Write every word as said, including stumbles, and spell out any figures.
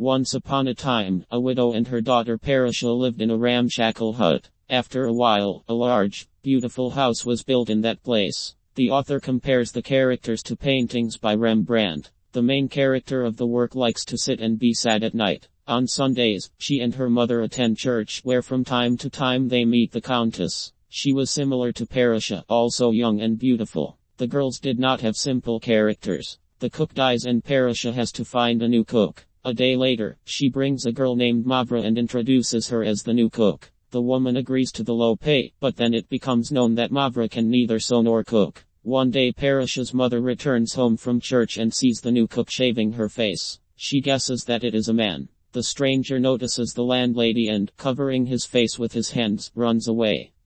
Once upon a time, a widow and her daughter Parasha lived in a ramshackle hut. After a while, a large, beautiful house was built in that place. The author compares the characters to paintings by Rembrandt. The main character of the work likes to sit and be sad at night. On Sundays, she and her mother attend church, where from time to time they meet the countess. She was similar to Parasha, also young and beautiful. The girls did not have simple characters. The cook dies and Parasha has to find a new cook. A day later, she brings a girl named Mavra and introduces her as the new cook. The woman agrees to the low pay, but then it becomes known that Mavra can neither sew nor cook. One day Parasha's mother returns home from church and sees the new cook shaving her face. She guesses that it is a man. The stranger notices the landlady and, covering his face with his hands, runs away.